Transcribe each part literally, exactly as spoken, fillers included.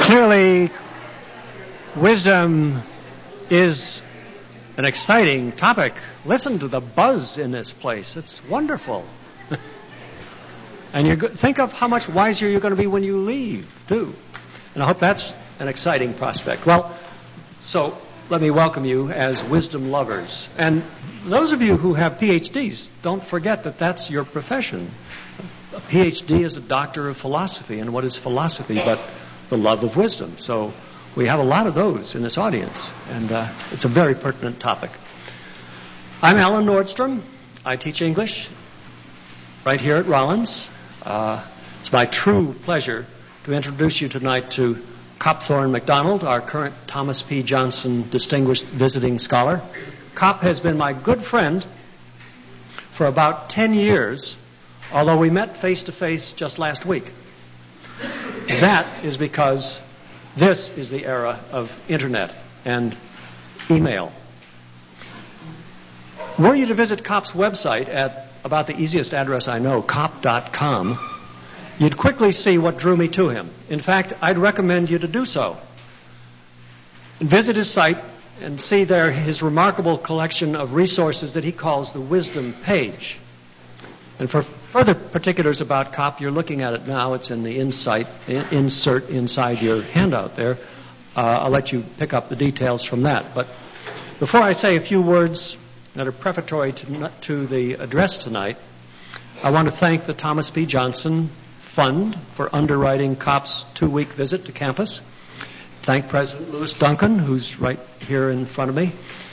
Clearly, wisdom is an exciting topic. Listen to the buzz in this place. It's wonderful. And you think of how much wiser you're going to be when you leave, too. And I hope that's an exciting prospect. Well, so let me welcome you as wisdom lovers. And those of you who have P H Ds, don't forget that that's your profession. A P H D is a doctor of philosophy. And what is philosophy but the love of wisdom? So we have a lot of those in this audience. And uh, it's a very pertinent topic. I'm Alan Nordstrom. I teach English right here at Rollins. Uh, it's my true pleasure to introduce you tonight to Copthorne MacDonald, our current Thomas P. Johnson Distinguished Visiting Scholar. Cop has been my good friend for about ten years, although we met face-to-face just last week. That is because this is the era of internet and email. Were you to visit Cop's website at about the easiest address I know, cop dot com, you'd quickly see what drew me to him. In fact, I'd recommend you to do so. Visit his site and see there his remarkable collection of resources that he calls the Wisdom Page. And for further particulars about Cop, you're looking at it now. It's in the insight, insert inside your handout there. Uh, I'll let you pick up the details from that. But before I say a few words that are prefatory to, to the address tonight, I want to thank the Thomas P. Johnson Fund for underwriting Cop's two-week visit to campus. Thank President Lewis Duncan, who's right here in front of me,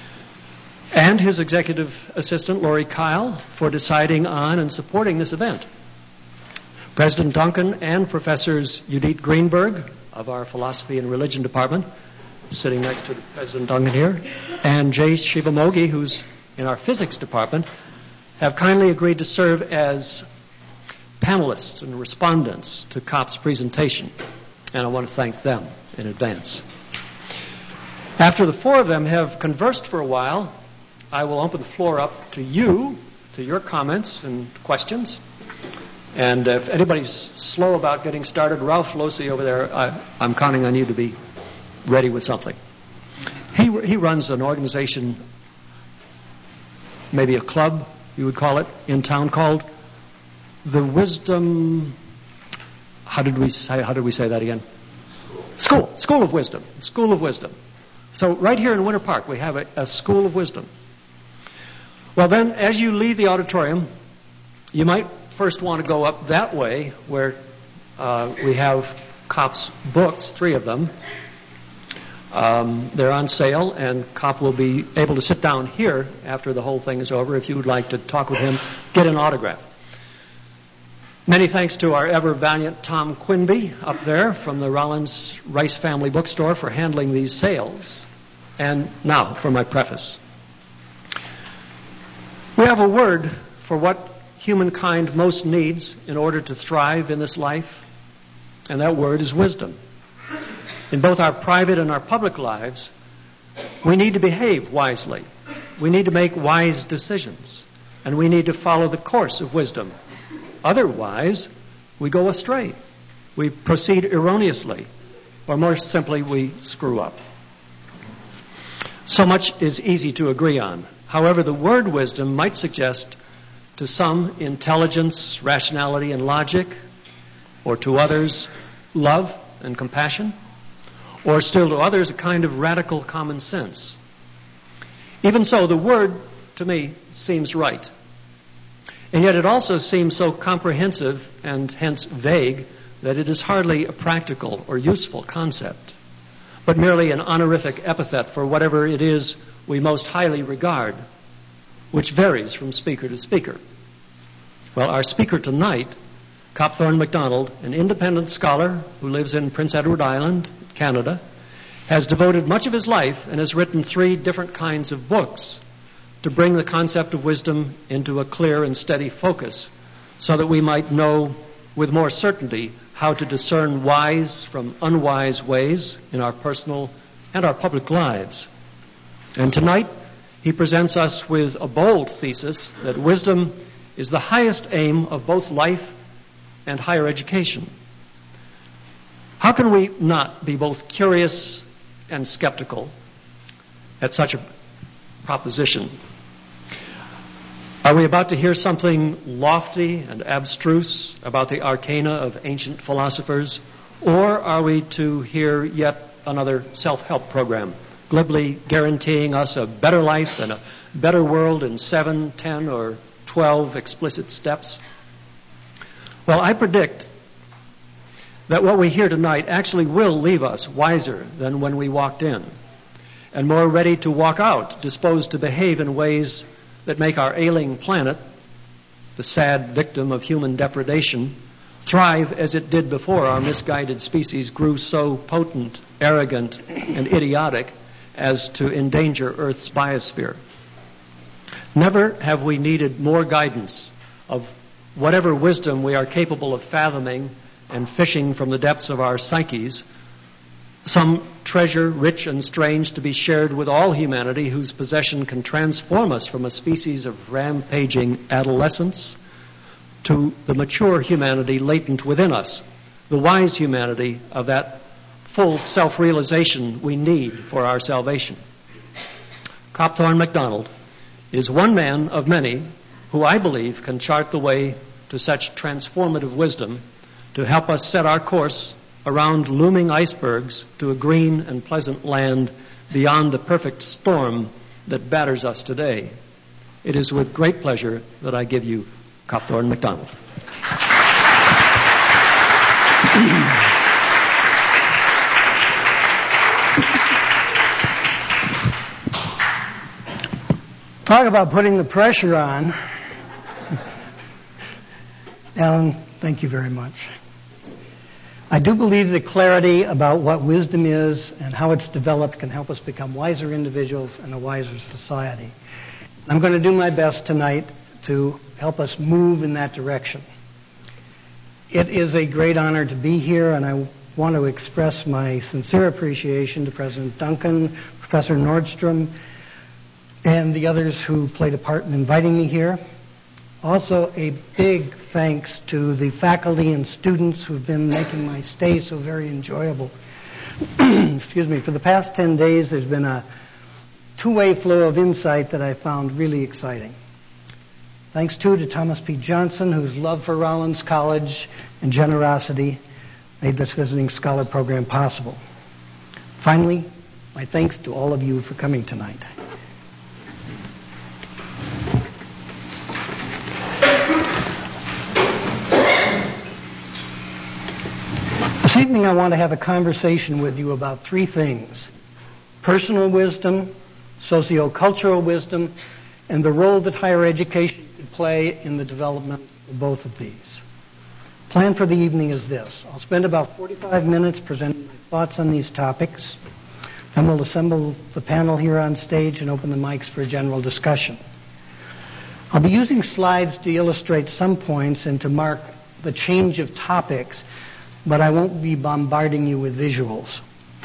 and his executive assistant, Lori Kyle, for deciding on and supporting this event. President Duncan and Professors Judith Greenberg of our Philosophy and Religion Department, sitting next to President Duncan here, and Jay Shivamogi, who's in our Physics Department, have kindly agreed to serve as panelists and respondents to Cop's presentation. And I want to thank them in advance. After the four of them have conversed for a while, I will open the floor up to you, to your comments and questions. And if anybody's slow about getting started, Ralph Losi over there, I, I'm counting on you to be ready with something. He, he runs an organization, maybe a club, you would call it, in town called the Wisdom, how did we say, how did we say that again? School. School. School of Wisdom. School of Wisdom. So right here in Winter Park, we have a, a School of Wisdom. Well then, as you leave the auditorium, you might first want to go up that way where uh, we have Cop's books, three of them. Um, they're on sale, and Cop will be able to sit down here after the whole thing is over if you would like to talk with him, get an autograph. Many thanks to our ever-valiant Tom Quinby up there from the Rollins Rice Family Bookstore for handling these sales. And now for my preface. We have a word for what humankind most needs in order to thrive in this life, and that word is wisdom. In both our private and our public lives, we need to behave wisely. We need to make wise decisions. And we need to follow the course of wisdom. Otherwise, we go astray. We proceed erroneously. Or more simply, we screw up. So much is easy to agree on. However, the word wisdom might suggest to some intelligence, rationality, and logic, or to others, love and compassion, or still to others, a kind of radical common sense. Even so, the word, to me, seems right. And yet it also seems so comprehensive and hence vague that it is hardly a practical or useful concept, but merely an honorific epithet for whatever it is we most highly regard, which varies from speaker to speaker. Well, our speaker tonight, Copthorne MacDonald, an independent scholar who lives in Prince Edward Island, Canada, has devoted much of his life and has written three different kinds of books to bring the concept of wisdom into a clear and steady focus so that we might know with more certainty how to discern wise from unwise ways in our personal and our public lives. And tonight, he presents us with a bold thesis that wisdom is the highest aim of both life and higher education. How can we not be both curious and skeptical at such a proposition? Are we about to hear something lofty and abstruse about the arcana of ancient philosophers, or are we to hear yet another self-help program, glibly guaranteeing us a better life and a better world in seven, ten, or twelve explicit steps? Well, I predict that what we hear tonight actually will leave us wiser than when we walked in, and more ready to walk out, disposed to behave in ways that make our ailing planet, the sad victim of human depredation, thrive as it did before our misguided species grew so potent, arrogant, and idiotic as to endanger Earth's biosphere. Never have we needed more guidance of whatever wisdom we are capable of fathoming and fishing from the depths of our psyches, some treasure rich and strange to be shared with all humanity, whose possession can transform us from a species of rampaging adolescence to the mature humanity latent within us, the wise humanity of that full self-realization we need for our salvation. Copthorne MacDonald is one man of many who I believe can chart the way to such transformative wisdom to help us set our course around looming icebergs to a green and pleasant land beyond the perfect storm that batters us today. It is with great pleasure that I give you Copthorne MacDonald. Talk about putting the pressure on. Alan, thank you very much. I do believe that clarity about what wisdom is and how it's developed can help us become wiser individuals and a wiser society. I'm going to do my best tonight to help us move in that direction. It is a great honor to be here, and I want to express my sincere appreciation to President Duncan, Professor Nordstrom, and the others who played a part in inviting me here. Also, a big thanks to the faculty and students who've been making my stay so very enjoyable. Excuse me. For the past ten days, there's been a two-way flow of insight that I found really exciting. Thanks, too, to Thomas P. Johnson, whose love for Rollins College and generosity made this visiting scholar program possible. Finally, my thanks to all of you for coming tonight. This evening I want to have a conversation with you about three things: personal wisdom, sociocultural wisdom, and the role that higher education could play in the development of both of these. Plan for the evening is this. I'll spend about forty-five minutes presenting my thoughts on these topics. Then we'll assemble the panel here on stage and open the mics for a general discussion. I'll be using slides to illustrate some points and to mark the change of topics, but I won't be bombarding you with visuals.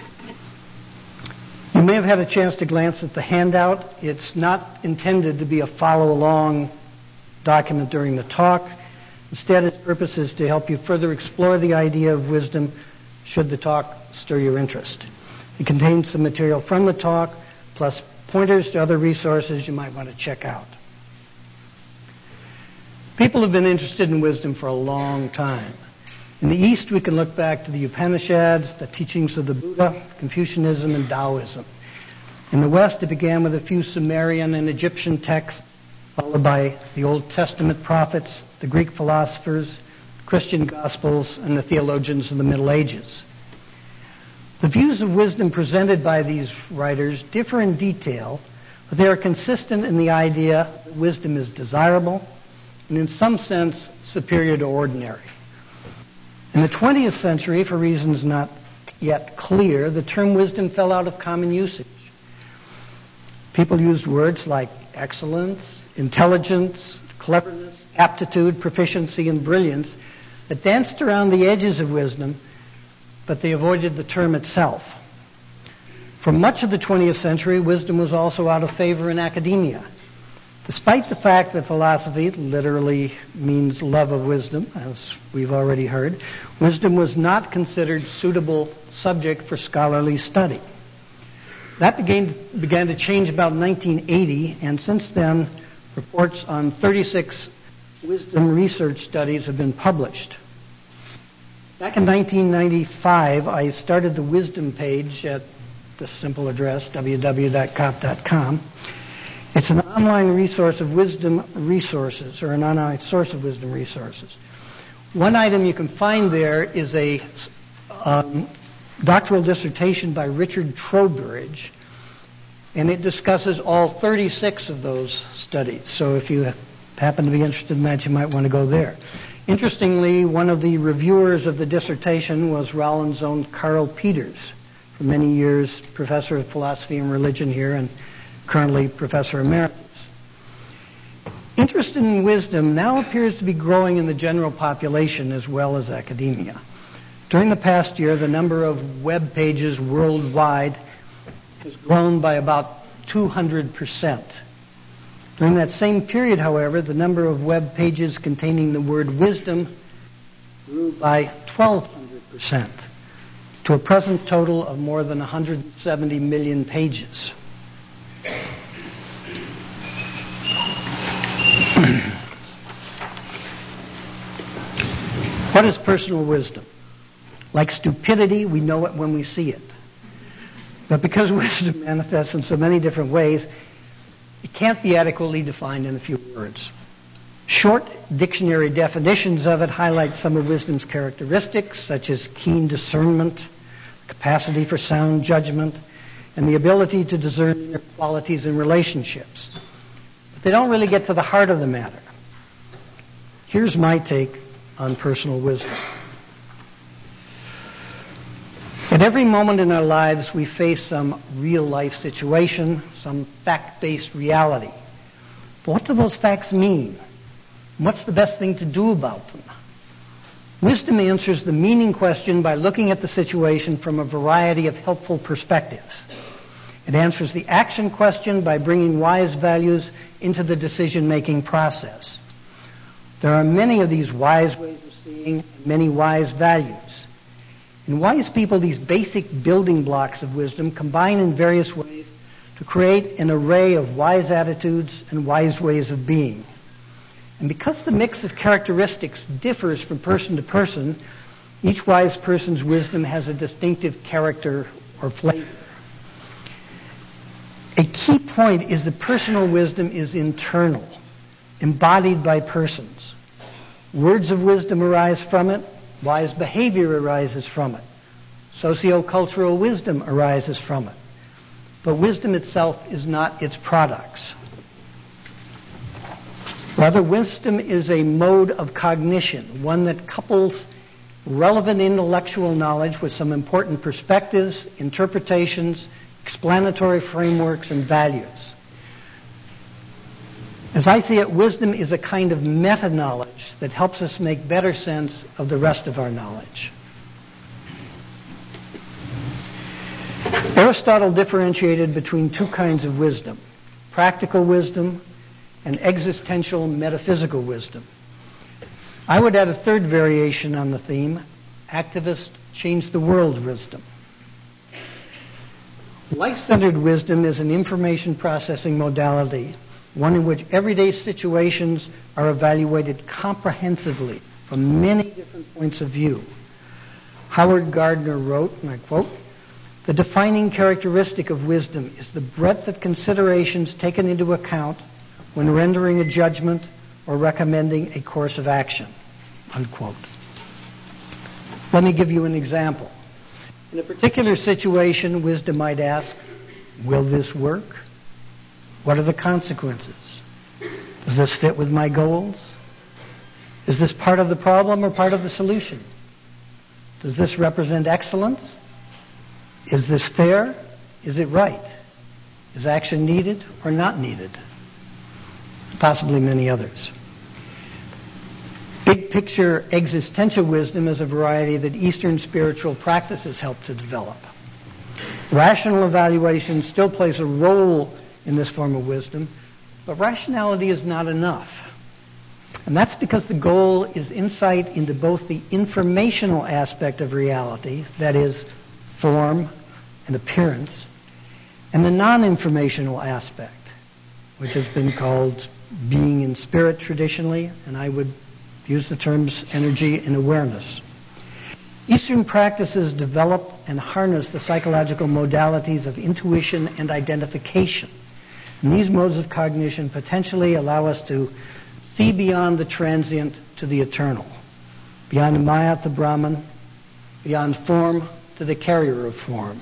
You may have had a chance to glance at the handout. It's not intended to be a follow-along document during the talk. Instead, its purpose is to help you further explore the idea of wisdom should the talk stir your interest. It contains some material from the talk, plus pointers to other resources you might want to check out. People have been interested in wisdom for a long time. In the East, we can look back to the Upanishads, the teachings of the Buddha, Confucianism, and Taoism. In the West, it began with a few Sumerian and Egyptian texts, followed by the Old Testament prophets, the Greek philosophers, Christian Gospels, and the theologians of the Middle Ages. The views of wisdom presented by these writers differ in detail, but they are consistent in the idea that wisdom is desirable and in some sense superior to ordinary. In the twentieth century, for reasons not yet clear, the term wisdom fell out of common usage. People used words like excellence, intelligence, cleverness, aptitude, proficiency, and brilliance that danced around the edges of wisdom, but they avoided the term itself. For much of the twentieth century, wisdom was also out of favor in academia. Despite the fact that philosophy literally means love of wisdom, as we've already heard, wisdom was not considered suitable subject for scholarly study. That began, began to change about nineteen eighty, and since then, reports on thirty-six wisdom research studies have been published. Back in nineteen ninety-five, I started the wisdom page at this simple address, w w w dot cop dot com. It's an online resource of wisdom resources, or an online source of wisdom resources. One item you can find there is a um, doctoral dissertation by Richard Trowbridge, and it discusses all thirty-six of those studies. So if you happen to be interested in that, you might want to go there. Interestingly, one of the reviewers of the dissertation was Rollins' own Carl Peters, for many years professor of philosophy and religion here and currently professor emeritus. Interest in wisdom now appears to be growing in the general population as well as academia. During the past year, the number of web pages worldwide has grown by about two hundred percent. During that same period, however, the number of web pages containing the word wisdom grew by twelve hundred percent to a present total of more than one hundred seventy million pages. What is personal wisdom? Like stupidity, we know it when we see it. But because wisdom manifests in so many different ways, it can't be adequately defined in a few words. Short dictionary definitions of it highlight some of wisdom's characteristics, such as keen discernment, capacity for sound judgment, and the ability to discern their qualities in relationships. But they don't really get to the heart of the matter. Here's my take on personal wisdom. At every moment in our lives, we face some real-life situation, some fact-based reality. But what do those facts mean? What's the best thing to do about them? Wisdom answers the meaning question by looking at the situation from a variety of helpful perspectives. It answers the action question by bringing wise values into the decision-making process. There are many of these wise ways of seeing, many wise values. In wise people, these basic building blocks of wisdom combine in various ways to create an array of wise attitudes and wise ways of being. And because the mix of characteristics differs from person to person, each wise person's wisdom has a distinctive character or flavor. A key point is that personal wisdom is internal, embodied by persons. Words of wisdom arise from it. Wise behavior arises from it. Sociocultural wisdom arises from it. But wisdom itself is not its products. Rather, wisdom is a mode of cognition, one that couples relevant intellectual knowledge with some important perspectives, interpretations, explanatory frameworks, and values. As I see it, wisdom is a kind of meta-knowledge that helps us make better sense of the rest of our knowledge. Aristotle differentiated between two kinds of wisdom: practical wisdom and existential metaphysical wisdom. I would add a third variation on the theme: activist change the world wisdom. Life-centered wisdom is an information processing modality, one in which everyday situations are evaluated comprehensively from many different points of view. Howard Gardner wrote, and I quote, "The defining characteristic of wisdom is the breadth of considerations taken into account when rendering a judgment or recommending a course of action," unquote. Let me give you an example. In a particular situation, wisdom might ask, will this work? What are the consequences? Does this fit with my goals? Is this part of the problem or part of the solution? Does this represent excellence? Is this fair? Is it right? Is action needed or not needed? Possibly many others. Big picture existential wisdom is a variety that Eastern spiritual practices help to develop. Rational evaluation still plays a role in this form of wisdom, But rationality is not enough. And that's because the goal is insight into both the informational aspect of reality, that is, form and appearance, and the non-informational aspect, which has been called being in spirit traditionally, and I would use the terms energy and awareness. Eastern practices develop and harness the psychological modalities of intuition and identification. And these modes of cognition potentially allow us to see beyond the transient to the eternal, beyond Maya to Brahman, beyond form to the carrier of form.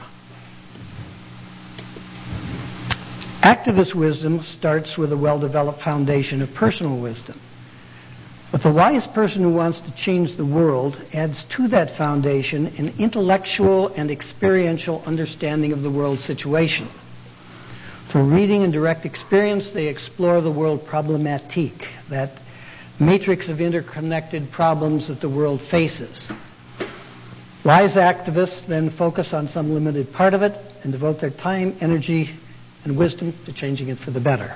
Activist wisdom starts with a well-developed foundation of personal wisdom. But the wise person who wants to change the world adds to that foundation an intellectual and experiential understanding of the world situation. Through reading and direct experience, they explore the world problematique, that matrix of interconnected problems that the world faces. Wise activists then focus on some limited part of it and devote their time, energy, and wisdom to changing it for the better.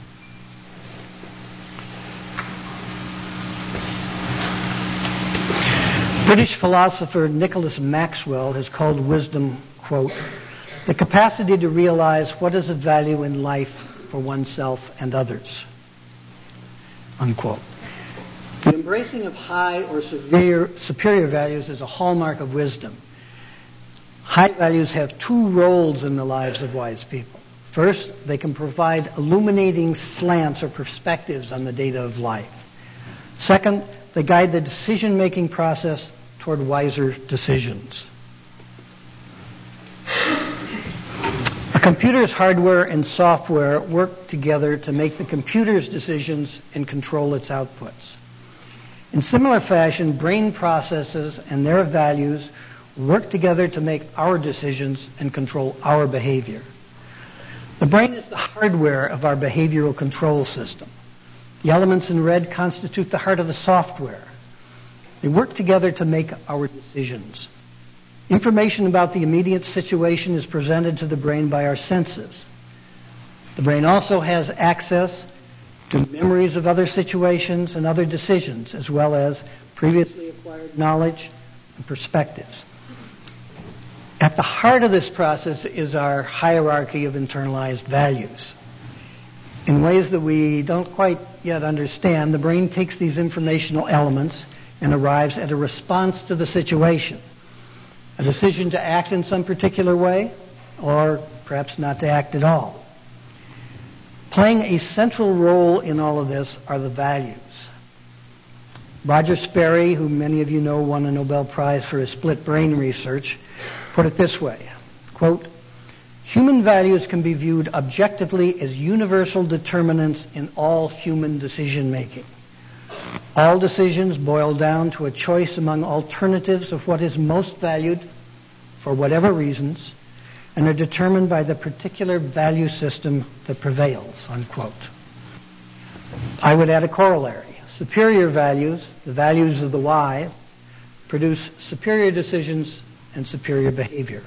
British philosopher Nicholas Maxwell has called wisdom, quote, the capacity to realize what is of value in life for oneself and others, unquote. The embracing of high or superior, superior values is a hallmark of wisdom. High values have two roles in the lives of wise people. First, they can provide illuminating slants or perspectives on the data of life. Second, they guide the decision-making process toward wiser decisions. A computer's hardware and software work together to make the computer's decisions and control its outputs. In similar fashion, brain processes and their values work together to make our decisions and control our behavior. The brain is the hardware of our behavioral control system. The elements in red constitute the heart of the software. They work together to make our decisions. Information about the immediate situation is presented to the brain by our senses. The brain also has access to memories of other situations and other decisions, as well as previously acquired knowledge and perspectives. At the heart of this process is our hierarchy of internalized values. In ways that we don't quite yet understand, the brain takes these informational elements and arrives at a response to the situation. A decision to act in some particular way, or perhaps not to act at all. Playing a central role in all of this are the values. Roger Sperry, who many of you know won a Nobel Prize for his split brain research, put it this way, quote, human values can be viewed objectively as universal determinants in all human decision-making. All decisions boil down to a choice among alternatives of what is most valued for whatever reasons and are determined by the particular value system that prevails, unquote. I would add a corollary. Superior values, the values of the wise, produce superior decisions and superior behavior.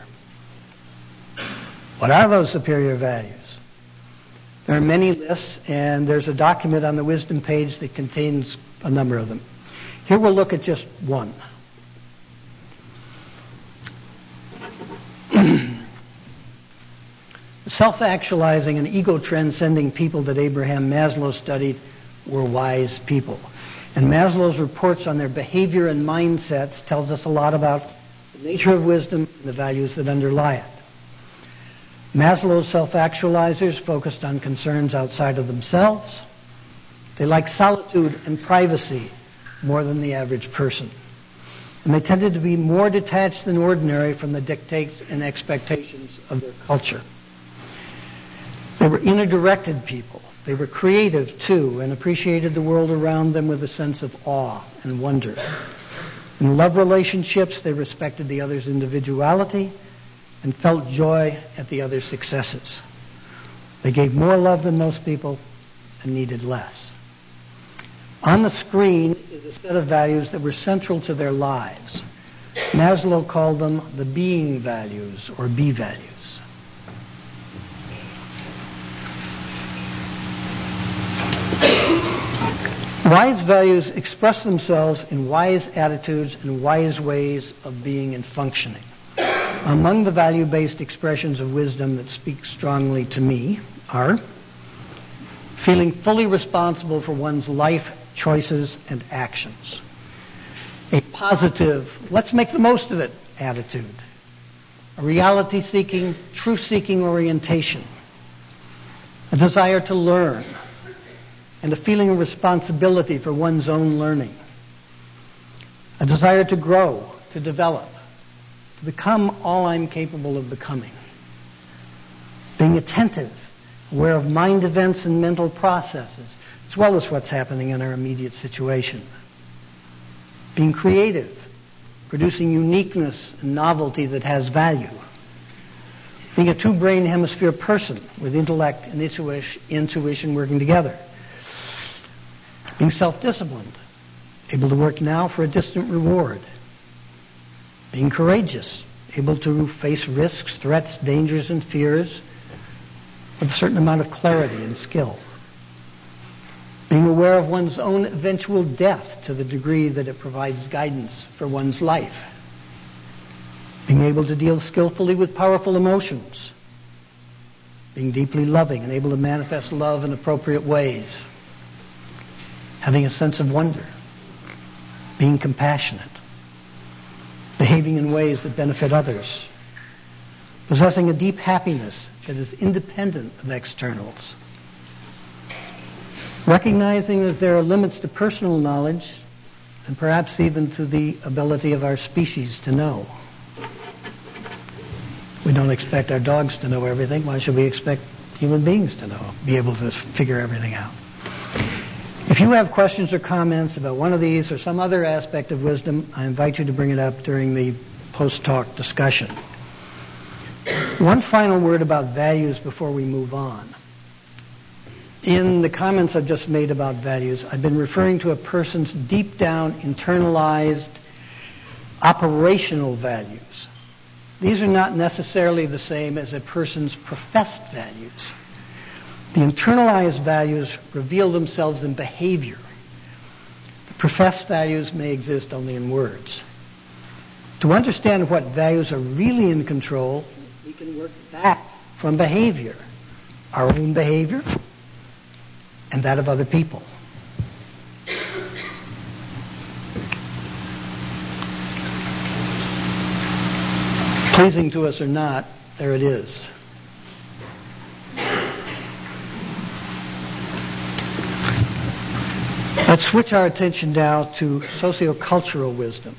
What are those superior values? There are many lists, and there's a document on the wisdom page that contains a number of them. Here we'll look at just one. Self-actualizing and ego-transcending people that Abraham Maslow studied were wise people. And Maslow's reports on their behavior and mindsets tells us a lot about the nature of wisdom and the values that underlie it. Maslow's self-actualizers focused on concerns outside of themselves. They liked solitude and privacy more than the average person. And they tended to be more detached than ordinary from the dictates and expectations of their culture. They were inner-directed people. They were creative, too, and appreciated the world around them with a sense of awe and wonder. In love relationships, they respected the other's individuality and felt joy at the other's successes. They gave more love than most people and needed less. On the screen is a set of values that were central to their lives. Maslow called them the being values, or B values. Wise values express themselves in wise attitudes and wise ways of being and functioning. Among the value-based expressions of wisdom that speak strongly to me are feeling fully responsible for one's life, choices, and actions. A positive, let's make the most of it attitude. A reality-seeking, truth-seeking orientation. A desire to learn. And a feeling of responsibility for one's own learning. A desire to grow, to develop, to become all I'm capable of becoming. Being attentive, aware of mind events and mental processes, as well as what's happening in our immediate situation. Being creative, producing uniqueness and novelty that has value. Being a two-brain hemisphere person with intellect and intuition working together. Being self-disciplined, able to work now for a distant reward. Being courageous, able to face risks, threats, dangers, and fears with a certain amount of clarity and skill. Being aware of one's own eventual death to the degree that it provides guidance for one's life. Being able to deal skillfully with powerful emotions. Being deeply loving and able to manifest love in appropriate ways. Having a sense of wonder. Being compassionate. Behaving in ways that benefit others. Possessing a deep happiness that is independent of externals. Recognizing that there are limits to personal knowledge and perhaps even to the ability of our species to know. We don't expect our dogs to know everything. Why should we expect human beings to know, be able to figure everything out? If you have questions or comments about one of these or some other aspect of wisdom, I invite you to bring it up during the post-talk discussion. One final word about values before we move on. In the comments I've just made about values, I've been referring to a person's deep down internalized operational values. These are not necessarily the same as a person's professed values. The internalized values reveal themselves in behavior. The professed values may exist only in words. To understand what values are really in control, we can work back from behavior, our own behavior and that of other people. Pleasing to us or not, there it is. Let's switch our attention now to sociocultural wisdom.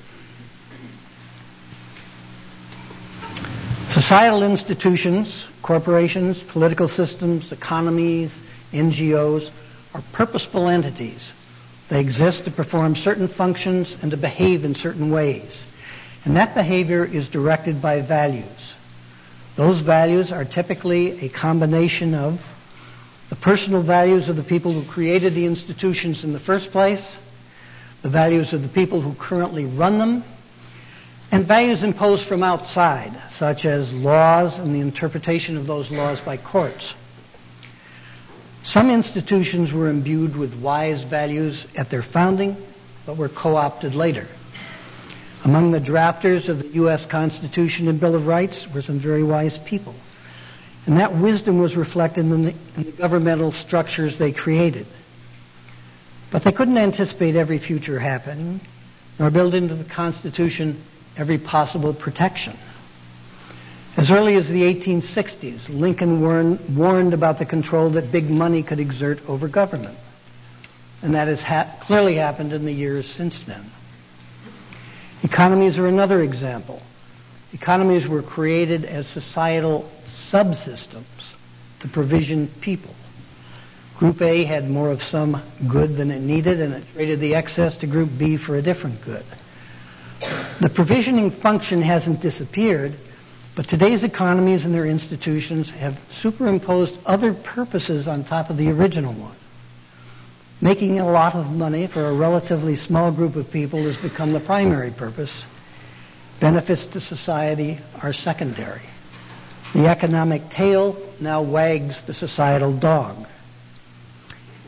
Societal institutions, corporations, political systems, economies, N G Os are purposeful entities. They exist to perform certain functions and to behave in certain ways. And that behavior is directed by values. Those values are typically a combination of the personal values of the people who created the institutions in the first place, the values of the people who currently run them, and values imposed from outside, such as laws and the interpretation of those laws by courts. Some institutions were imbued with wise values at their founding, but were co-opted later. Among the drafters of the U S Constitution and Bill of Rights were some very wise people. And that wisdom was reflected in the, in the governmental structures they created. But they couldn't anticipate every future happening, nor build into the Constitution every possible protection. As early as the eighteen sixties, Lincoln warned, warned about the control that big money could exert over government. And that has ha- clearly happened in the years since then. Economies are another example. Economies were created as societal subsystems to provision people. Group A had more of some good than it needed, and it traded the excess to Group B for a different good. The provisioning function hasn't disappeared, but today's economies and their institutions have superimposed other purposes on top of the original one. Making a lot of money for a relatively small group of people has become the primary purpose. Benefits to society are secondary. The economic tail now wags the societal dog.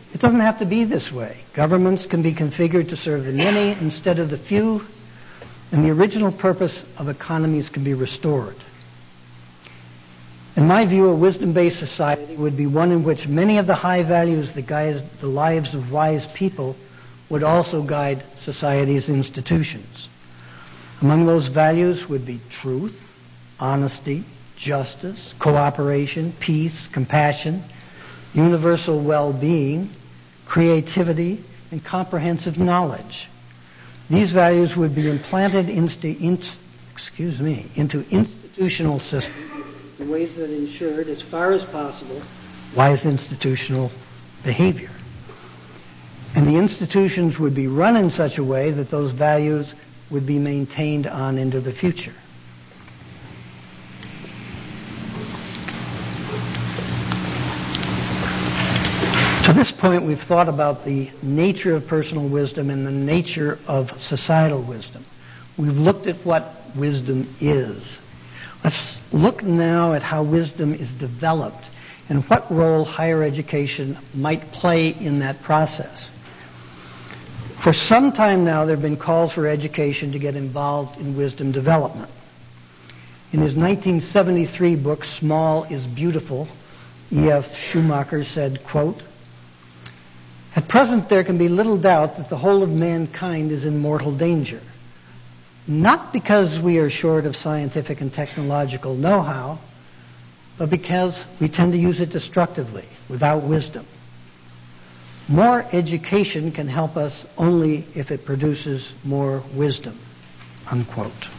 It doesn't have to be this way. Governments can be configured to serve the many instead of the few, and the original purpose of economies can be restored. In my view, a wisdom-based society would be one in which many of the high values that guide the lives of wise people would also guide society's institutions. Among those values would be truth, honesty, justice, cooperation, peace, compassion, universal well-being, creativity, and comprehensive knowledge. These values would be implanted into, in, excuse me, into institutional systems in ways that ensured, as far as possible, wise institutional behavior. And the institutions would be run in such a way that those values would be maintained on into the future. To this point, we've thought about the nature of personal wisdom and the nature of societal wisdom. We've looked at what wisdom is. Let's look now at how wisdom is developed and what role higher education might play in that process. For some time now, there have been calls for education to get involved in wisdom development. In his nineteen seventy-three book, Small is Beautiful, E F Schumacher said, quote, "At present, there can be little doubt that the whole of mankind is in mortal danger. Not because we are short of scientific and technological know-how, but because we tend to use it destructively, without wisdom. More education can help us only if it produces more wisdom," unquote.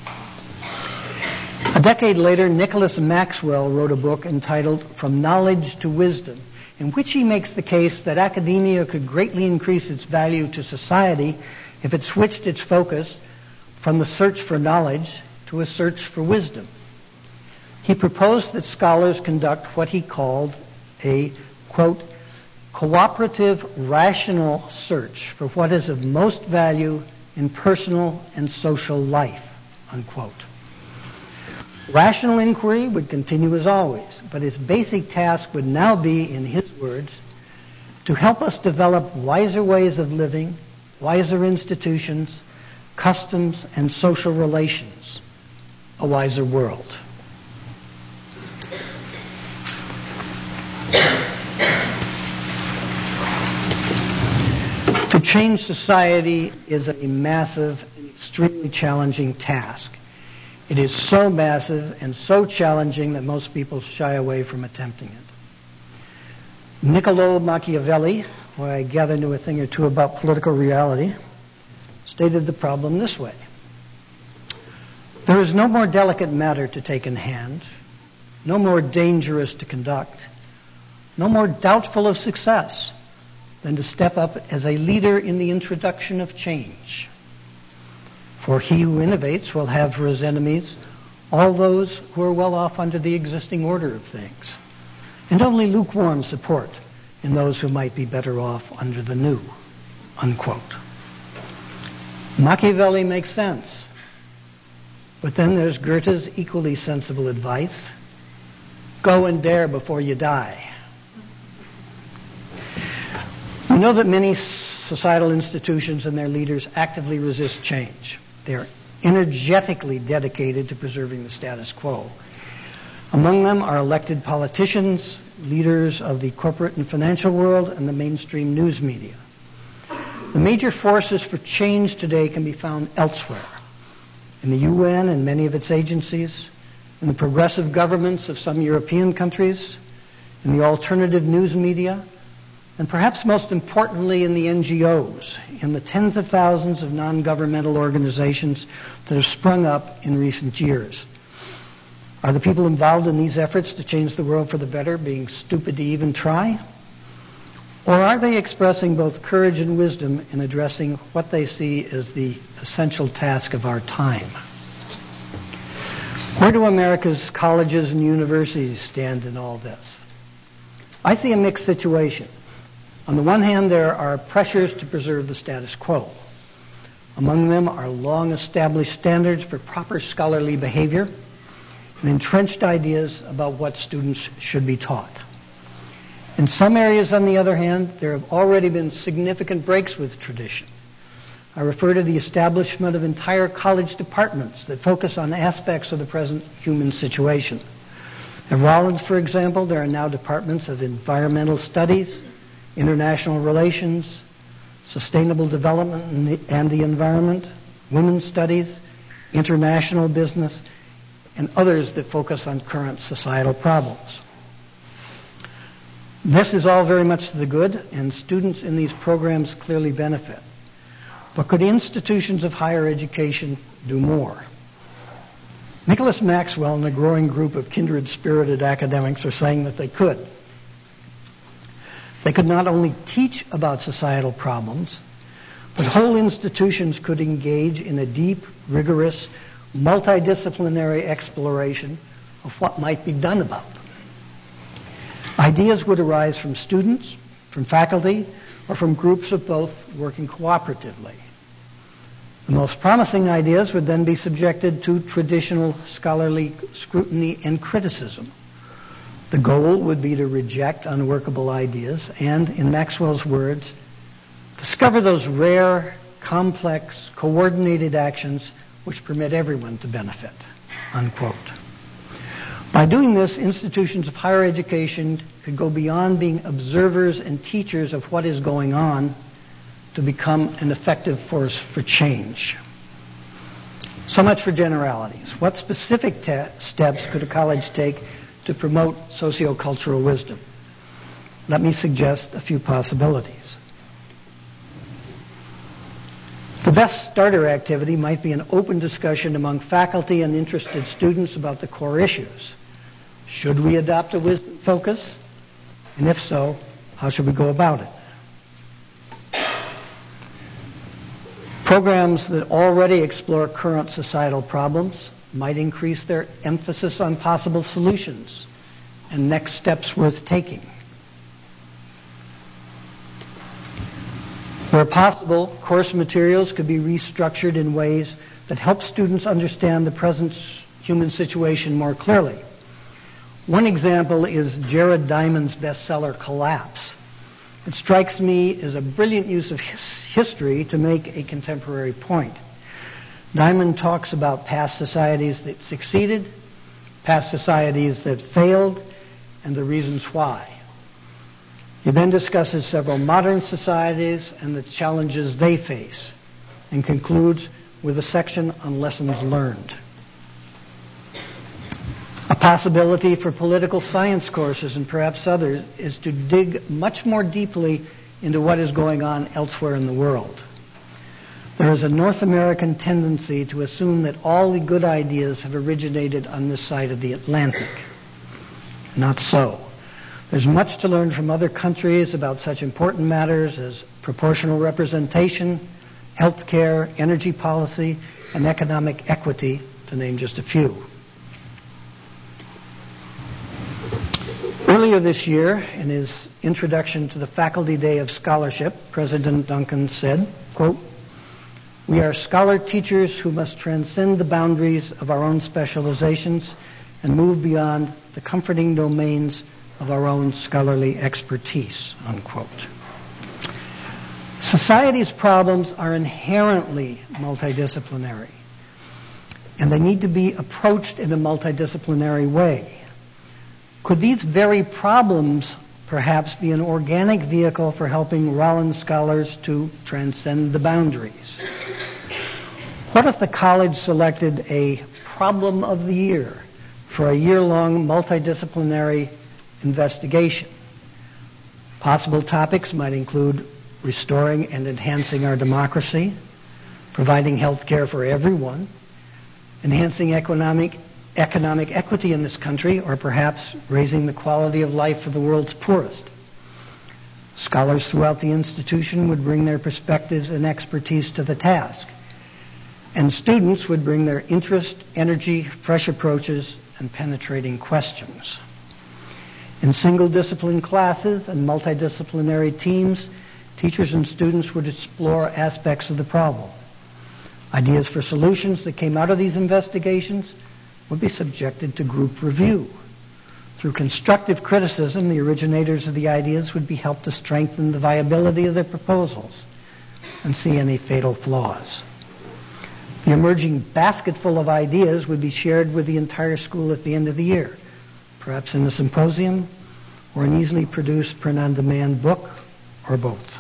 A decade later, Nicholas Maxwell wrote a book entitled From Knowledge to Wisdom, in which he makes the case that academia could greatly increase its value to society if it switched its focus from the search for knowledge to a search for wisdom. He proposed that scholars conduct what he called a, quote, cooperative, rational search for what is of most value in personal and social life, unquote. Rational inquiry would continue as always, but its basic task would now be, in his words, to help us develop wiser ways of living, wiser institutions, customs, and social relations, a wiser world. To change society is a massive and extremely challenging task. It is so massive and so challenging that most people shy away from attempting it. Niccolo Machiavelli, who I gather knew a thing or two about political reality, stated the problem this way: "There is no more delicate matter to take in hand, no more dangerous to conduct, no more doubtful of success than to step up as a leader in the introduction of change. For he who innovates will have for his enemies all those who are well off under the existing order of things, and only lukewarm support in those who might be better off under the new," unquote. Machiavelli makes sense. But then there's Goethe's equally sensible advice: go and dare before you die. We know that many societal institutions and their leaders actively resist change. They are energetically dedicated to preserving the status quo. Among them are elected politicians, leaders of the corporate and financial world, and the mainstream news media. The major forces for change today can be found elsewhere: in the U N and many of its agencies, in the progressive governments of some European countries, in the alternative news media, and perhaps most importantly in the N G Os, in the tens of thousands of non-governmental organizations that have sprung up in recent years. Are the people involved in these efforts to change the world for the better being stupid to even try? Or are they expressing both courage and wisdom in addressing what they see as the essential task of our time? Where do America's colleges and universities stand in all this? I see a mixed situation. On the one hand, there are pressures to preserve the status quo. Among them are long-established standards for proper scholarly behavior and entrenched ideas about what students should be taught. In some areas, on the other hand, there have already been significant breaks with tradition. I refer to the establishment of entire college departments that focus on aspects of the present human situation. At Rollins, for example, there are now departments of environmental studies, international relations, sustainable development and the, and the environment, women's studies, international business, and others that focus on current societal problems. This is all very much to the good, and students in these programs clearly benefit. But could institutions of higher education do more? Nicholas Maxwell and a growing group of kindred-spirited academics are saying that they could. They could not only teach about societal problems, but whole institutions could engage in a deep, rigorous, multidisciplinary exploration of what might be done about them. Ideas would arise from students, from faculty, or from groups of both working cooperatively. The most promising ideas would then be subjected to traditional scholarly scrutiny and criticism. The goal would be to reject unworkable ideas and, in Maxwell's words, discover those rare, complex, coordinated actions which permit everyone to benefit, unquote. By doing this, institutions of higher education could go beyond being observers and teachers of what is going on to become an effective force for change. So much for generalities. What specific te- steps could a college take to promote sociocultural wisdom? Let me suggest a few possibilities. The best starter activity might be an open discussion among faculty and interested students about the core issues. Should we adopt a wisdom focus? And if so, how should we go about it? Programs that already explore current societal problems might increase their emphasis on possible solutions and next steps worth taking. Where possible, course materials could be restructured in ways that help students understand the present human situation more clearly. One example is Jared Diamond's bestseller, Collapse. It strikes me as a brilliant use of his history to make a contemporary point. Diamond talks about past societies that succeeded, past societies that failed, and the reasons why. He then discusses several modern societies and the challenges they face, and concludes with a section on lessons learned. A possibility for political science courses and perhaps others is to dig much more deeply into what is going on elsewhere in the world. There is a North American tendency to assume that all the good ideas have originated on this side of the Atlantic. Not so. There's much to learn from other countries about such important matters as proportional representation, health care, energy policy, and economic equity, to name just a few. Earlier this year, in his introduction to the Faculty Day of Scholarship, President Duncan said, quote, "We are scholar teachers who must transcend the boundaries of our own specializations and move beyond the comforting domains of our own scholarly expertise," unquote. Society's problems are inherently multidisciplinary, and they need to be approached in a multidisciplinary way. Could these very problems perhaps be an organic vehicle for helping Rollins scholars to transcend the boundaries? What if the college selected a problem of the year for a year-long multidisciplinary investigation? Possible topics might include restoring and enhancing our democracy, providing health care for everyone, enhancing economic economic equity in this country, or perhaps raising the quality of life for the world's poorest. Scholars throughout the institution would bring their perspectives and expertise to the task, and students would bring their interest, energy, fresh approaches, and penetrating questions. In single-discipline classes and multidisciplinary teams, teachers and students would explore aspects of the problem. Ideas for solutions that came out of these investigations would be subjected to group review. Through constructive criticism, the originators of the ideas would be helped to strengthen the viability of their proposals and see any fatal flaws. The emerging basket full of ideas would be shared with the entire school at the end of the year, perhaps in a symposium or an easily produced print-on-demand book, or both.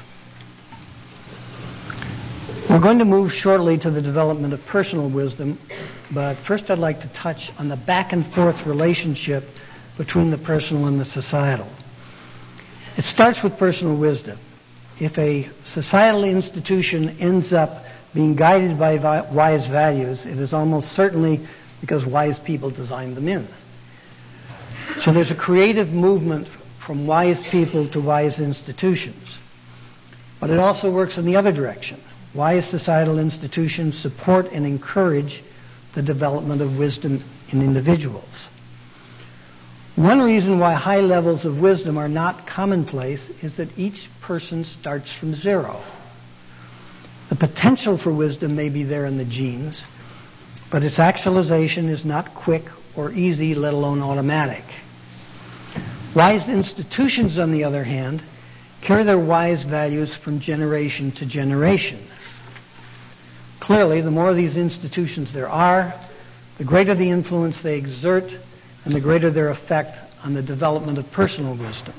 We're going to move shortly to the development of personal wisdom, but first I'd like to touch on the back-and-forth relationship between the personal and the societal. It starts with personal wisdom. If a societal institution ends up being guided by wise values, it is almost certainly because wise people designed them in. So there's a creative movement from wise people to wise institutions. But it also works in the other direction. Wise societal institutions support and encourage the development of wisdom in individuals. One reason why high levels of wisdom are not commonplace is that each person starts from zero. The potential for wisdom may be there in the genes, but its actualization is not quick or easy, let alone automatic. Wise institutions, on the other hand, carry their wise values from generation to generation. Clearly, the more of these institutions there are, the greater the influence they exert and the greater their effect on the development of personal wisdom.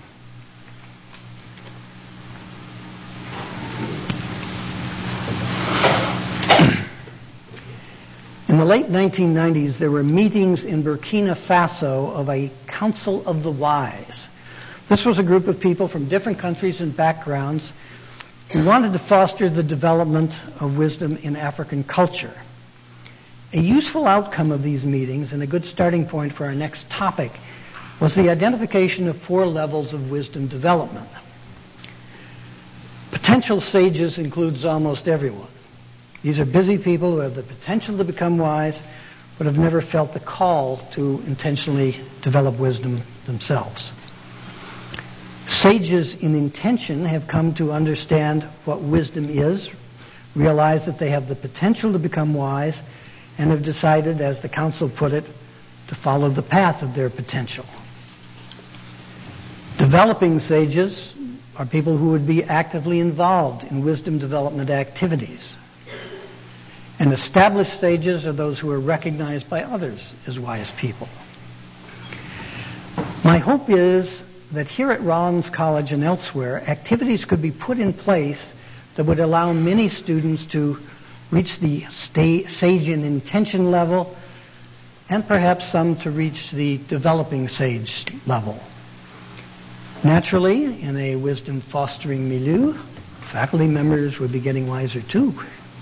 In the late nineteen nineties, there were meetings in Burkina Faso of a Council of the Wise. This was a group of people from different countries and backgrounds who wanted to foster the development of wisdom in African culture. A useful outcome of these meetings, and a good starting point for our next topic, was the identification of four levels of wisdom development. Potential sages includes almost everyone. These are busy people who have the potential to become wise, but have never felt the call to intentionally develop wisdom themselves. Sages in intention have come to understand what wisdom is, realize that they have the potential to become wise, and have decided, as the council put it, to follow the path of their potential. Developing sages are people who would be actively involved in wisdom development activities. And established sages are those who are recognized by others as wise people. My hope is that here at Rollins College and elsewhere, activities could be put in place that would allow many students to reach the sta- sage in intention level, and perhaps some to reach the developing sage level. Naturally, in a wisdom fostering milieu, faculty members would be getting wiser too.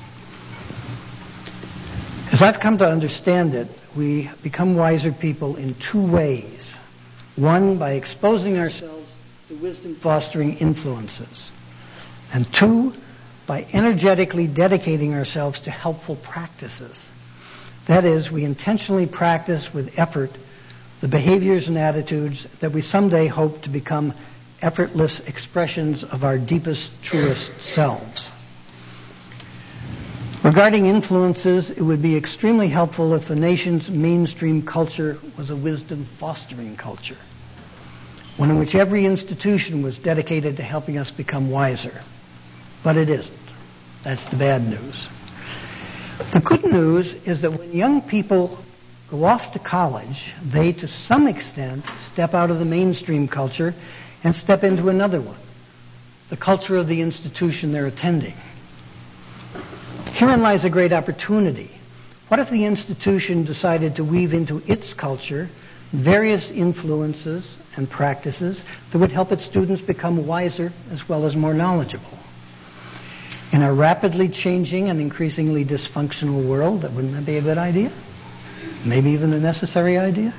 As I've come to understand it, we become wiser people in two ways. One, by exposing ourselves to wisdom-fostering influences. And two, by energetically dedicating ourselves to helpful practices. That is, we intentionally practice with effort the behaviors and attitudes that we someday hope to become effortless expressions of our deepest, truest selves. Regarding influences, it would be extremely helpful if the nation's mainstream culture was a wisdom-fostering culture, one in which every institution was dedicated to helping us become wiser. But it isn't. That's the bad news. The good news is that when young people go off to college, they, to some extent, step out of the mainstream culture and step into another one, the culture of the institution they're attending. Herein lies a great opportunity. What if the institution decided to weave into its culture various influences and practices that would help its students become wiser as well as more knowledgeable? In a rapidly changing and increasingly dysfunctional world, that wouldn't that be a good idea? Maybe even a necessary idea?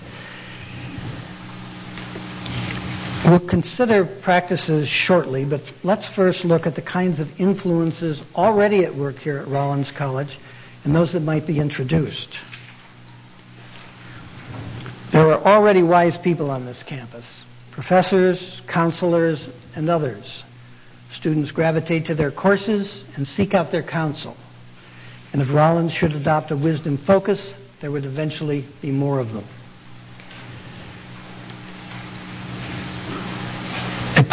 We'll consider practices shortly, but let's first look at the kinds of influences already at work here at Rollins College and those that might be introduced. There are already wise people on this campus, professors, counselors, and others. Students gravitate to their courses and seek out their counsel. And if Rollins should adopt a wisdom focus, there would eventually be more of them.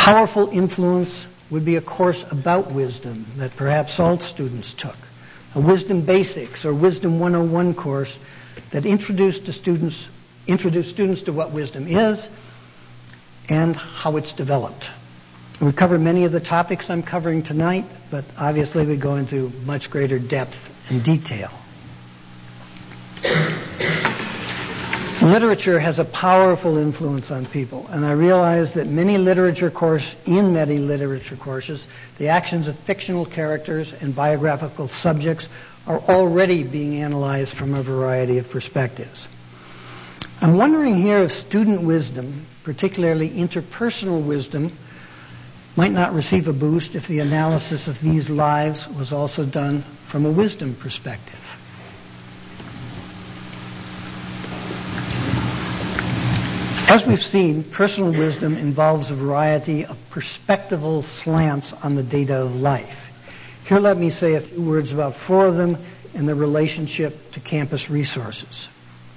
powerful influence would be a course about wisdom that perhaps all students took. A Wisdom Basics or Wisdom one oh one course that introduced to students, introduced students to what wisdom is and how it's developed. We cover many of the topics I'm covering tonight, but obviously we go into much greater depth and detail. Literature has a powerful influence on people, and I realize that many literature course, in many literature courses, the actions of fictional characters and biographical subjects are already being analyzed from a variety of perspectives. I'm wondering here if student wisdom, particularly interpersonal wisdom, might not receive a boost if the analysis of these lives was also done from a wisdom perspective. As we've seen, personal wisdom involves a variety of perspectival slants on the data of life. Here let me say a few words about four of them and their relationship to campus resources.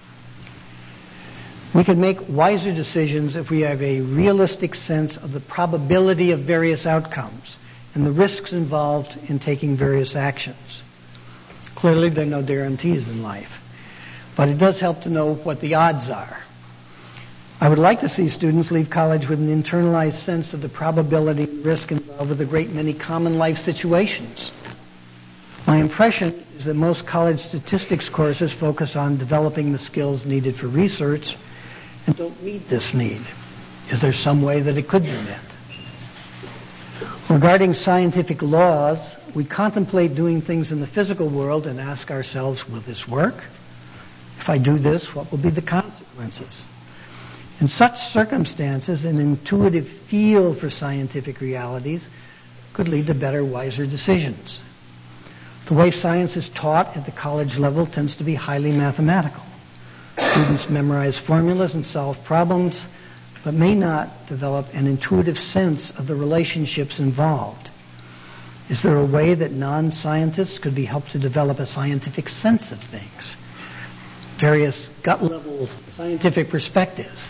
We can make wiser decisions if we have a realistic sense of the probability of various outcomes and the risks involved in taking various actions. Clearly, there are no guarantees in life, but it does help to know what the odds are. I would like to see students leave college with an internalized sense of the probability and risk involved with a great many common life situations. My impression is that most college statistics courses focus on developing the skills needed for research and don't meet this need. Is there some way that it could be met? Regarding scientific laws, we contemplate doing things in the physical world and ask ourselves, will this work? If I do this, what will be the consequences? In such circumstances, an intuitive feel for scientific realities could lead to better, wiser decisions. The way science is taught at the college level tends to be highly mathematical. Students memorize formulas and solve problems, but may not develop an intuitive sense of the relationships involved. Is there a way that non-scientists could be helped to develop a scientific sense of things? Various gut-level scientific perspectives.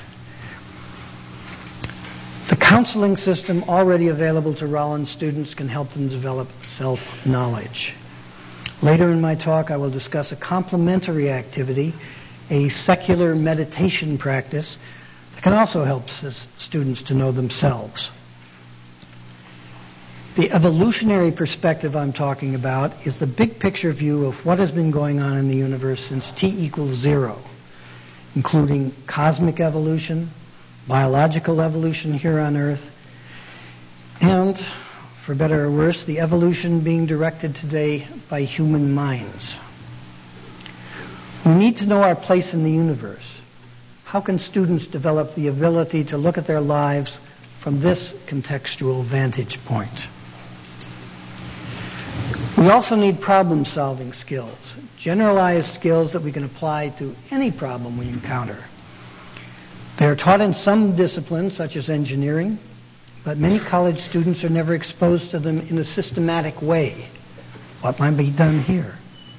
The counseling system already available to Rollins students can help them develop self-knowledge. Later in my talk, I will discuss a complementary activity, a secular meditation practice that can also help students to know themselves. The evolutionary perspective I'm talking about is the big picture view of what has been going on in the universe since t equals zero, including cosmic evolution, biological evolution here on Earth, and, for better or worse, the evolution being directed today by human minds. We need to know our place in the universe. How can students develop the ability to look at their lives from this contextual vantage point? We also need problem-solving skills, generalized skills that we can apply to any problem we encounter. They are taught in some disciplines, such as engineering, but many college students are never exposed to them in a systematic way. What might be done here?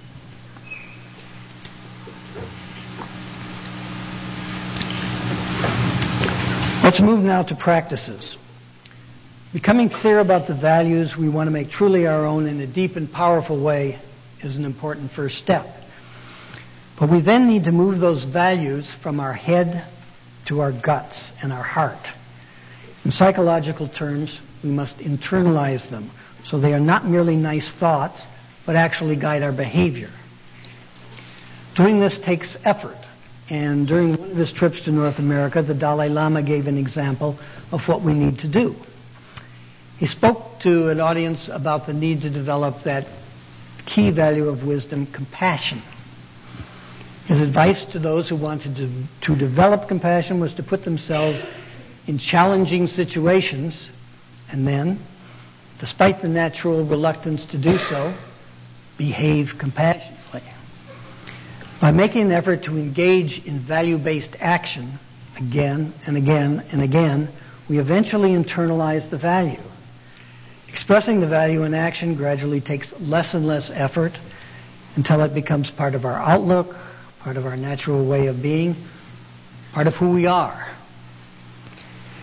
Let's move now to practices. Becoming clear about the values we want to make truly our own in a deep and powerful way is an important first step. But we then need to move those values from our head to our guts and our heart. In psychological terms, we must internalize them so they are not merely nice thoughts, but actually guide our behavior. Doing this takes effort, and during one of his trips to North America, the Dalai Lama gave an example of what we need to do. He spoke to an audience about the need to develop that key value of wisdom, compassion. His advice to those who wanted to, to develop compassion was to put themselves in challenging situations and then, despite the natural reluctance to do so, behave compassionately. By making an effort to engage in value-based action again and again and again, we eventually internalize the value. Expressing the value in action gradually takes less and less effort until it becomes part of our outlook, part of our natural way of being, part of who we are.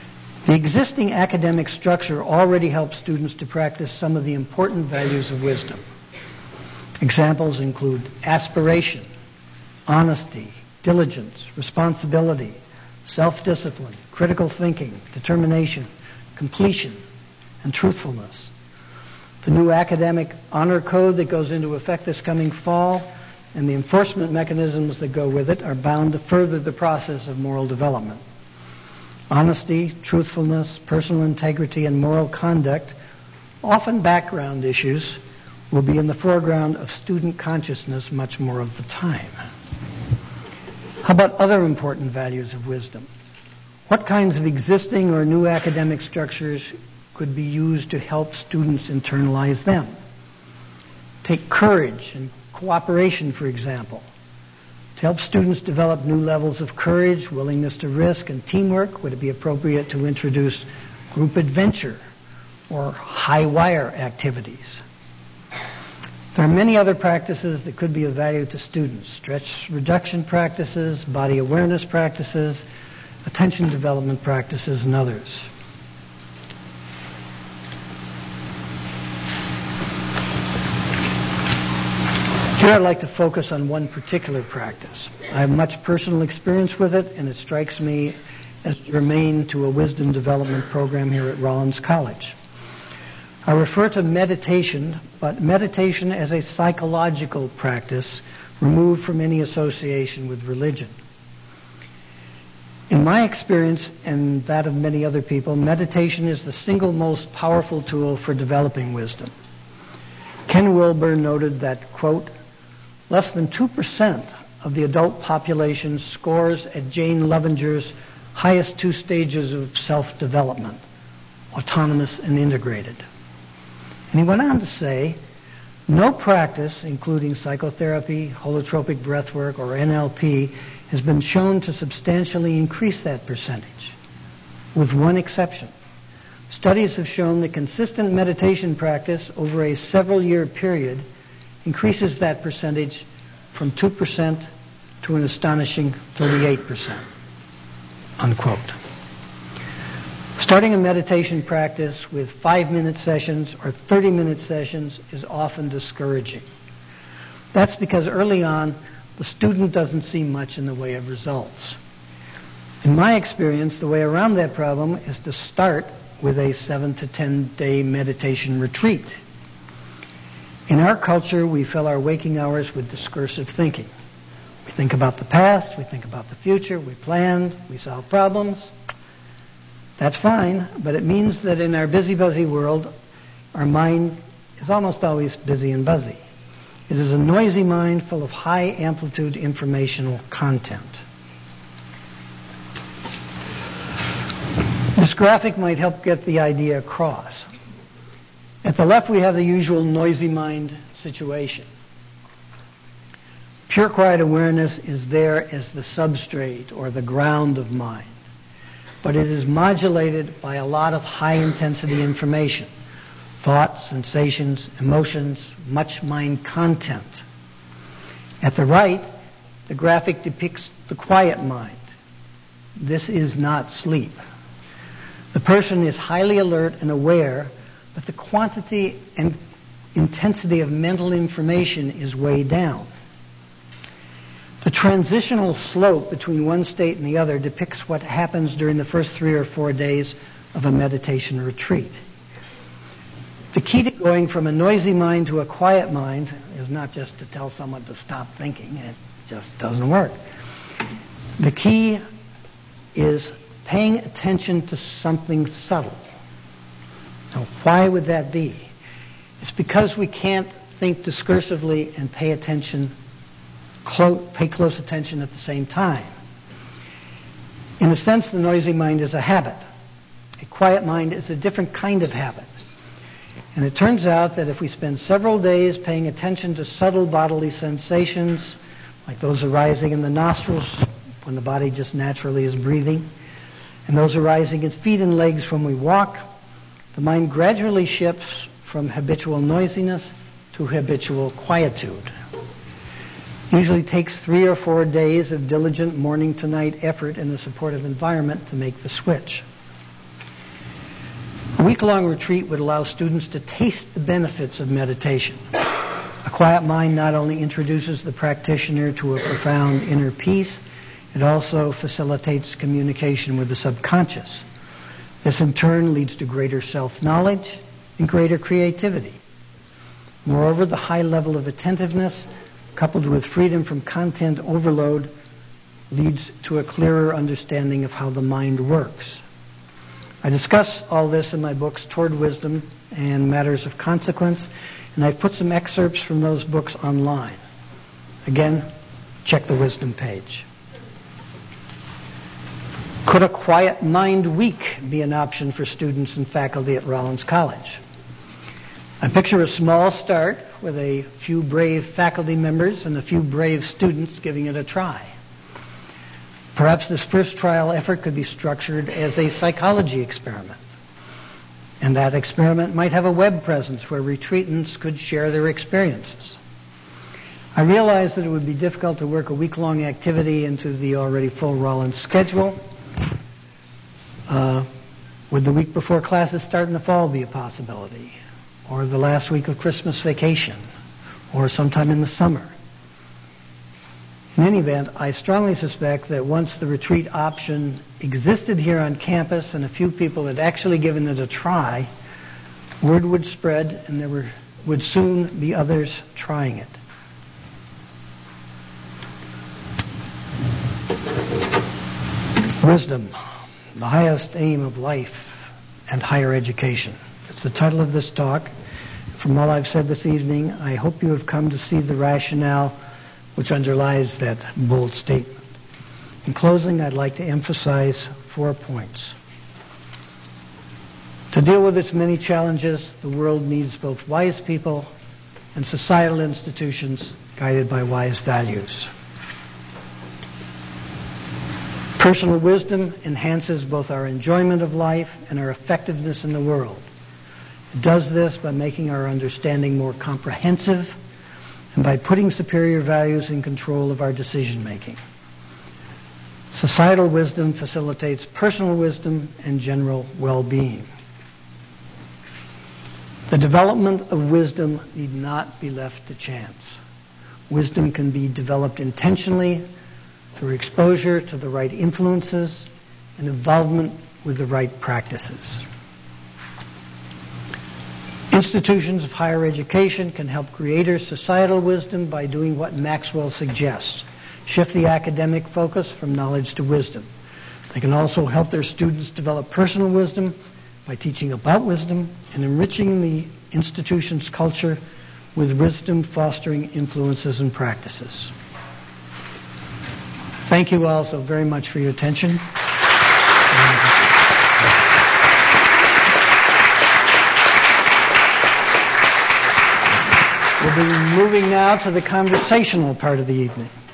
The existing academic structure already helps students to practice some of the important values of wisdom. Examples include aspiration, honesty, diligence, responsibility, self-discipline, critical thinking, determination, completion, and truthfulness. The new academic honor code that goes into effect this coming fall and the enforcement mechanisms that go with it are bound to further the process of moral development. Honesty, truthfulness, personal integrity, and moral conduct, often background issues, will be in the foreground of student consciousness much more of the time. How about other important values of wisdom? What kinds of existing or new academic structures could be used to help students internalize them? Take courage and cooperation, for example. To help students develop new levels of courage, willingness to risk, and teamwork, would it be appropriate to introduce group adventure or high wire activities? There are many other practices that could be of value to students: stress reduction practices, body awareness practices, attention development practices, and others. Here I'd like to focus on one particular practice. I have much personal experience with it, and it strikes me as germane to a wisdom development program here at Rollins College. I refer to meditation, but meditation as a psychological practice removed from any association with religion. In my experience, and that of many other people, meditation is the single most powerful tool for developing wisdom. Ken Wilber noted that, quote, less than two percent of the adult population scores at Jane Levenger's highest two stages of self-development, autonomous and integrated. And he went on to say, no practice, including psychotherapy, holotropic breathwork, or N L P, has been shown to substantially increase that percentage, with one exception. Studies have shown that consistent meditation practice over a several-year period increases that percentage from two percent to an astonishing thirty-eight percent, unquote. Starting a meditation practice with five-minute sessions or thirty-minute sessions is often discouraging. That's because early on, the student doesn't see much in the way of results. In my experience, the way around that problem is to start with a seven to ten day meditation retreat. In our culture, we fill our waking hours with discursive thinking. We think about the past, we think about the future, we plan, we solve problems. That's fine, but it means that in our busy, buzzy world, our mind is almost always busy and buzzy. It is a noisy mind full of high-amplitude informational content. This graphic might help get the idea across. At the left, we have the usual noisy mind situation. Pure quiet awareness is there as the substrate or the ground of mind, but it is modulated by a lot of high-intensity information. Thoughts, sensations, emotions, much mind content. At the right, the graphic depicts the quiet mind. This is not sleep. The person is highly alert and aware, but the quantity and intensity of mental information is way down. The transitional slope between one state and the other depicts what happens during the first three or four days of a meditation retreat. The key to going from a noisy mind to a quiet mind is not just to tell someone to stop thinking. It just doesn't work. The key is paying attention to something subtle. Now, why would that be? It's because we can't think discursively and pay attention, clo- pay close attention at the same time. In a sense, the noisy mind is a habit. A quiet mind is a different kind of habit. And it turns out that if we spend several days paying attention to subtle bodily sensations, like those arising in the nostrils when the body just naturally is breathing, and those arising in feet and legs when we walk, the mind gradually shifts from habitual noisiness to habitual quietude. It usually takes three or four days of diligent morning to night effort in a supportive environment to make the switch. A week-long retreat would allow students to taste the benefits of meditation. A quiet mind not only introduces the practitioner to a profound inner peace, it also facilitates communication with the subconscious. This in turn leads to greater self-knowledge and greater creativity. Moreover, the high level of attentiveness, coupled with freedom from content overload, leads to a clearer understanding of how the mind works. I discuss all this in my books, Toward Wisdom and Matters of Consequence, and I've put some excerpts from those books online. Again, check the Wisdom page. Could a quiet mind week be an option for students and faculty at Rollins College? I picture a small start with a few brave faculty members and a few brave students giving it a try. Perhaps this first trial effort could be structured as a psychology experiment. And that experiment might have a web presence where retreatants could share their experiences. I realize that it would be difficult to work a week-long activity into the already full Rollins schedule. Uh, would the week before classes start in the fall be a possibility? Or the last week of Christmas vacation? Or sometime in the summer? In any event, I strongly suspect that once the retreat option existed here on campus and a few people had actually given it a try, word would spread and there were, would soon be others trying it. Wisdom, the highest aim of life and higher education. It's the title of this talk. From all I've said this evening, I hope you have come to see the rationale which underlies that bold statement. In closing, I'd like to emphasize four points. To deal with its many challenges, the world needs both wise people and societal institutions guided by wise values. Personal wisdom enhances both our enjoyment of life and our effectiveness in the world. It does this by making our understanding more comprehensive and by putting superior values in control of our decision-making. Societal wisdom facilitates personal wisdom and general well-being. The development of wisdom need not be left to chance. Wisdom can be developed intentionally through exposure to the right influences and involvement with the right practices. Institutions of higher education can help create societal wisdom by doing what Maxwell suggests. Shift the academic focus from knowledge to wisdom. They can also help their students develop personal wisdom by teaching about wisdom and enriching the institution's culture with wisdom-fostering influences and practices. Thank you all so very much for your attention. We'll be moving now to the conversational part of the evening.